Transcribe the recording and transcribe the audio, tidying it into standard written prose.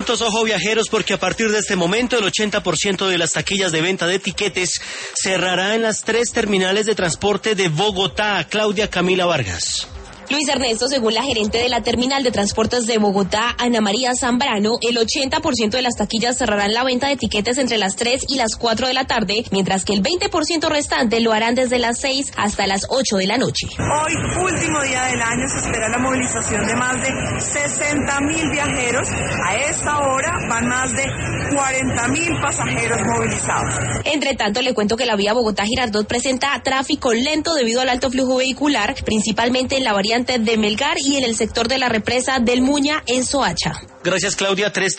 Ojo viajeros, porque a partir de este momento el 80% de las taquillas de venta de tiquetes cerrará en las 3 terminales de transporte de Bogotá. Claudia Camila Vargas. Luis Ernesto, según la gerente de la terminal de transportes de Bogotá, Ana María Zambrano, el 80% de las taquillas cerrarán la venta de tiquetes entre las 3 y las 4 de la tarde, mientras que el 20% restante lo harán desde las 6 hasta las 8 de la noche. Hoy, último día del año, se espera la movilización de más de 60.000 viajeros. A esta hora van más de 40.000 pasajeros movilizados. Entre tanto, le cuento que la vía Bogotá-Girardot presenta tráfico lento debido al alto flujo vehicular, principalmente en la variante de Melgar y en el sector de la represa del Muña en Soacha. Gracias, Claudia. 3